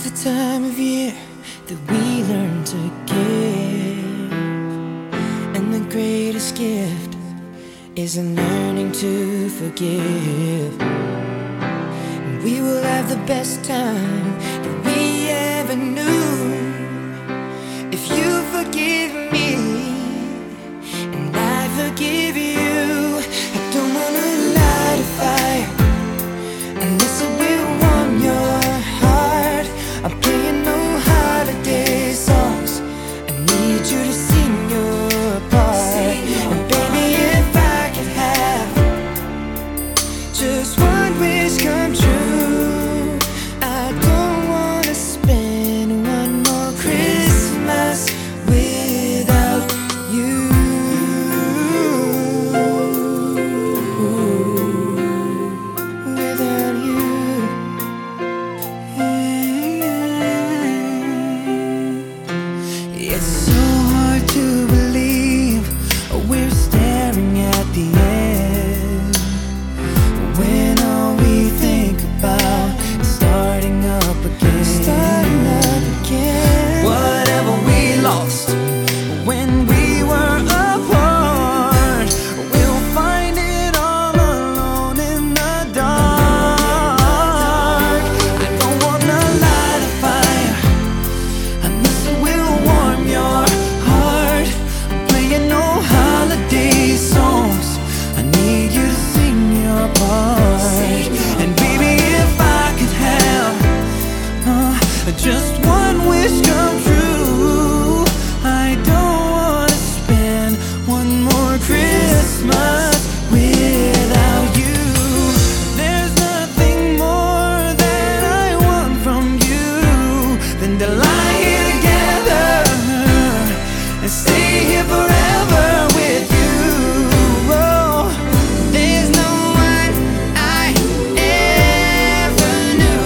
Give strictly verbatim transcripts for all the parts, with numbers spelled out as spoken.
the time of year that we learn to give, and the greatest gift is in learning to forgive. And we will have the best time that we ever knew if you forgive me and I forgive you. I don't wanna light a fire unless it will warm your heart. I'm playing no holiday songs, I need you to sing your part. And baby, if I could have just one wish come true, I don't wanna spend one more Christmas without you. Without you. It's so hard to believe we're staring at the end, when all we think about is starting up again. Starting up again. Whatever we lost when we were apart, we'll find it all alone in the dark. I don't wanna light a fire unless it will warm your heart. I'm playing no holiday songs, I need you to sing your part. And baby, if I could have uh, just one wish come true, I don't wanna spend one more Christmas without you. There's nothing more that I want from you than to lie here together and stay here forever with you. Oh, there's no one I ever knew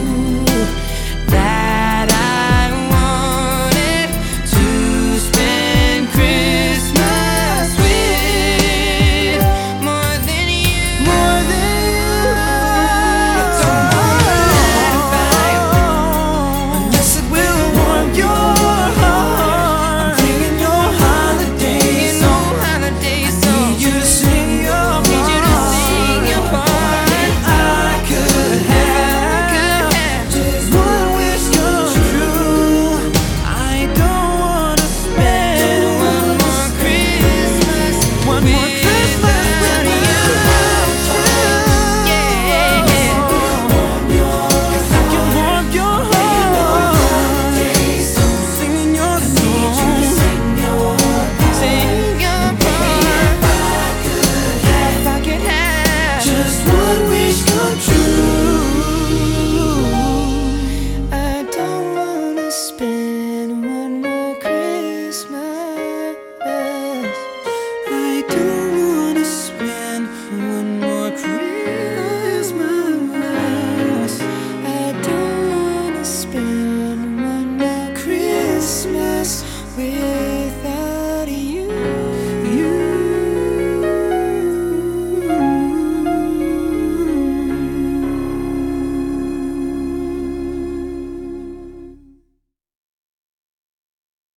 that I wanted to spend Christmas with more than you. More than you. Don't wanna light a fire unless it will warm your heart. I'm playing your holiday song, I need you to sing your part. If I could have just one wish come true, I don't wanna spend one more Christmas, one more Christmas without you. Yeah, 'cause I can warm your heart, singing your song, sing your part. If I could have just one wish come true, I don't wanna spend one more Christmas. I don't wanna spend one more Christmas. I don't wanna spend